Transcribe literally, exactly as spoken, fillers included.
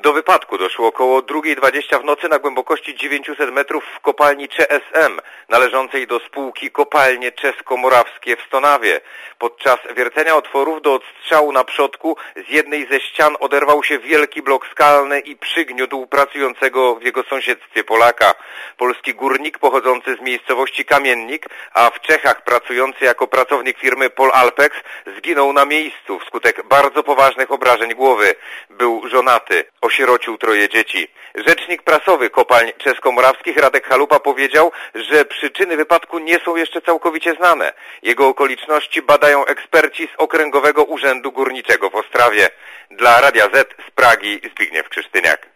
Do wypadku doszło około drugiej dwadzieścia w nocy na głębokości dziewięćset metrów w kopalni C S M, należącej do spółki Kopalnie Czesko-Morawskie w Stonawie. Podczas wiercenia otworów do odstrzału na przodku z jednej ze ścian oderwał się wielki blok skalny i przygniótł pracującego w jego sąsiedztwie Polaka. Polski górnik pochodzący z miejscowości Kamiennik, a w Czechach pracujący jako pracownik firmy Polalpex zginął na miejscu wskutek bardzo poważnych obrażeń głowy. Był żonaty. Osierocił troje dzieci. Rzecznik prasowy kopalń czesko-morawskich Radek Chalupa powiedział, że przyczyny wypadku nie są jeszcze całkowicie znane. Jego okoliczności badają eksperci z Okręgowego Urzędu Górniczego w Ostrawie. Dla Radia Z z Pragi Zbigniew Krzysztyniak.